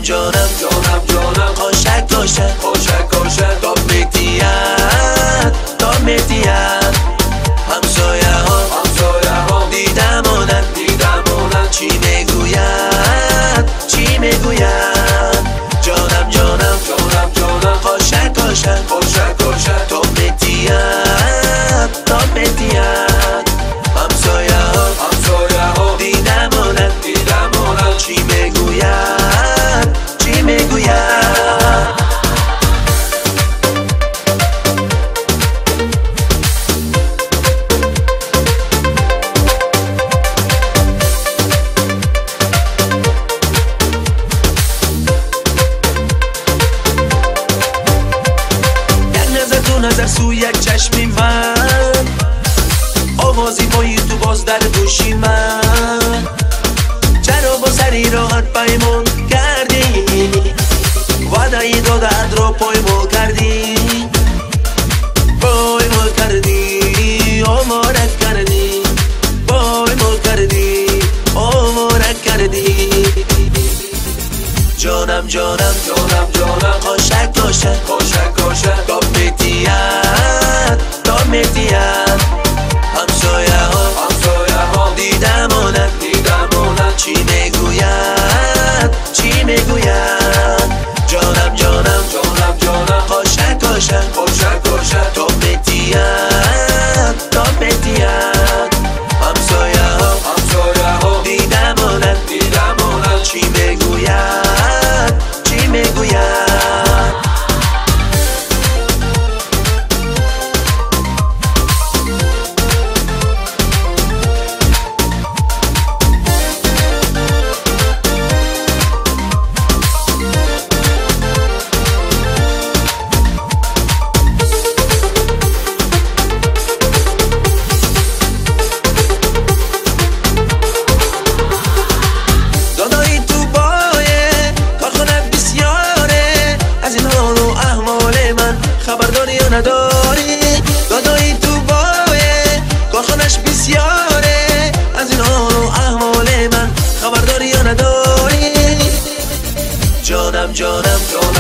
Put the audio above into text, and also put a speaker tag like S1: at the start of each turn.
S1: جانم قاشق تا مهدیت همسایه ها دیدمونن چی میگوید جانم قاشق تا مهدیت همسایه ها دیدمونن چی میگوید نظر سوی چشمی من آوازی بایی تو باز در گوشی من چرا با سری راحت پیمان کردی وعده دادت را پایمال کردی آمارت کردی جانم قاشق تا مهدیت همسایه ها دیدمونن چی میگوید جانم قاشق تا مهدیت همسایه ها دیدمونن چی میگوید خبرداری یا نداری دادایی تو بایه کارخانش بسیاره از این حال و احوال من خبرداری یا نداری جانم